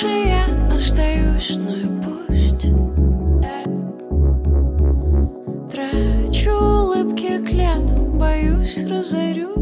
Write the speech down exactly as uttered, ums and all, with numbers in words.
больше я остаюсь, ну и пусть. Трачу улыбки, клятву, боюсь, разорюсь.